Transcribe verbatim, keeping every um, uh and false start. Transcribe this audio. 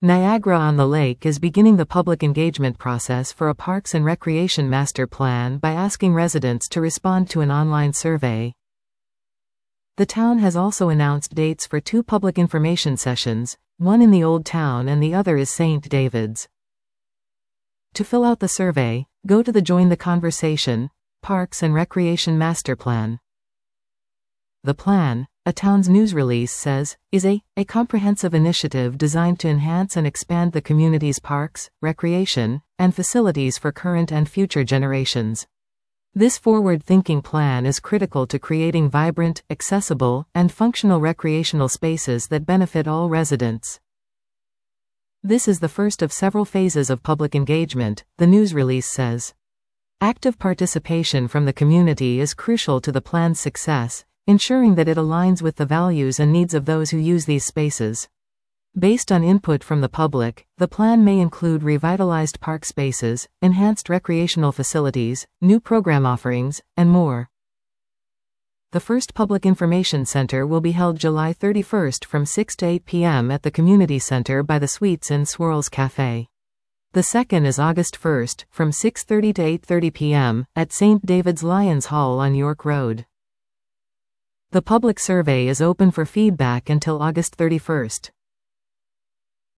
Niagara-on-the-Lake is beginning the public engagement process for a Parks and Recreation Master Plan by asking residents to respond to an online survey. The town has also announced dates for two public information sessions, one in the Old Town and the other is Saint David's. To fill out the survey, go to the Join the Conversation, Parks and Recreation Master Plan. The plan, a town's news release says, is a, a comprehensive initiative designed to enhance and expand the community's parks, recreation, and facilities for current and future generations. This forward-thinking plan is critical to creating vibrant, accessible, and functional recreational spaces that benefit all residents. This is the first of several phases of public engagement, the news release says. Active participation from the community is crucial to the plan's success, ensuring that it aligns with the values and needs of those who use these spaces. Based on input from the public, the plan may include revitalized park spaces, enhanced recreational facilities, new program offerings, and more. The first Public Information Center will be held July thirty-first from six to eight p m at the Community Center by the Sweets and Swirls Cafe. The second is August first, from six thirty to eight thirty p m at Saint David's Lions Hall on York Road. The public survey is open for feedback until August thirty-first.